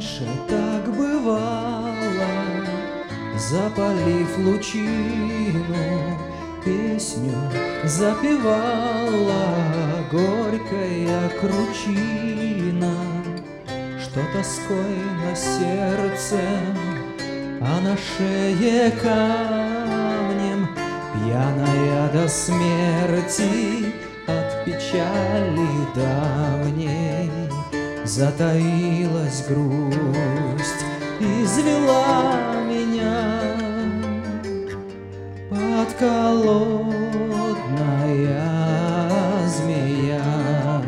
Раньше так бывало, запалив лучину, песню запевала горькая кручина, что тоской на сердце, а на шее камнем, пьяная до смерти от печали давней. Затаилась грусть, извела меня подколодная змея.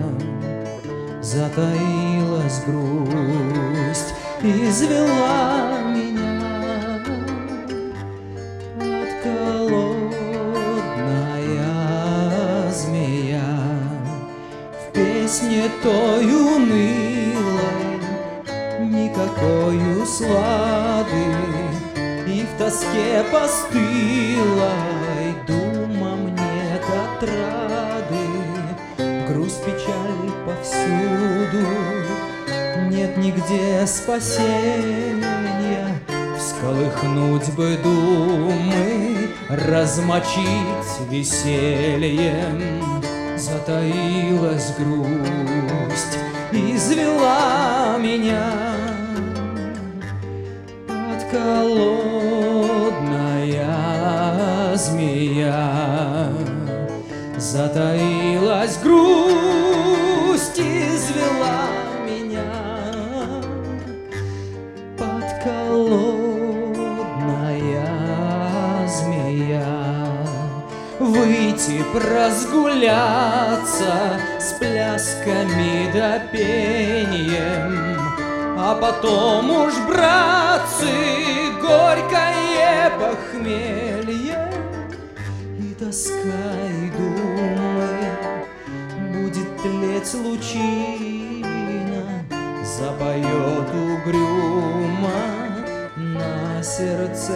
Затаилась грусть, извела меня подколодная змея. В песне той унылой никакой услады, и в тоске постылой думам нет отрады. Грусть, печаль повсюду, нет нигде спасения. Всколыхнуть бы думы, размочить весельем. Затаилась грусть, извела меня подколодная змея. Затаилась грусть, извела меня подколодная змея. Выйти разгуляться с плясками да пением, а потом уж, братцы, горькое похмелье и тоска, и думы. Будет тлеть лучина, запоет угрюмо на сердце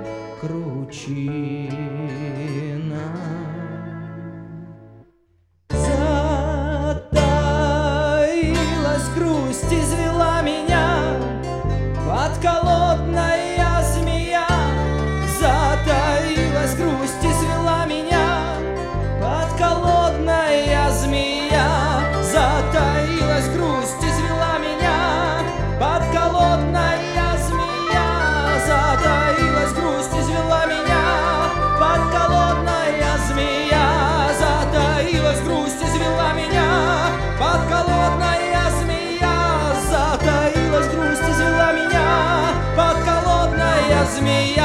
кручина. Затаилась грусть, извела меня подколодная змея. Затаилась грусть, извела меня подколодная змея. Затаилась грусть, извела меня подколодная змея. Затаилась грусть, извела меня подколодная змея. Затаилась грусть, извела меня подколодная змея. Затаилась грусть, извела меня подколодная змея.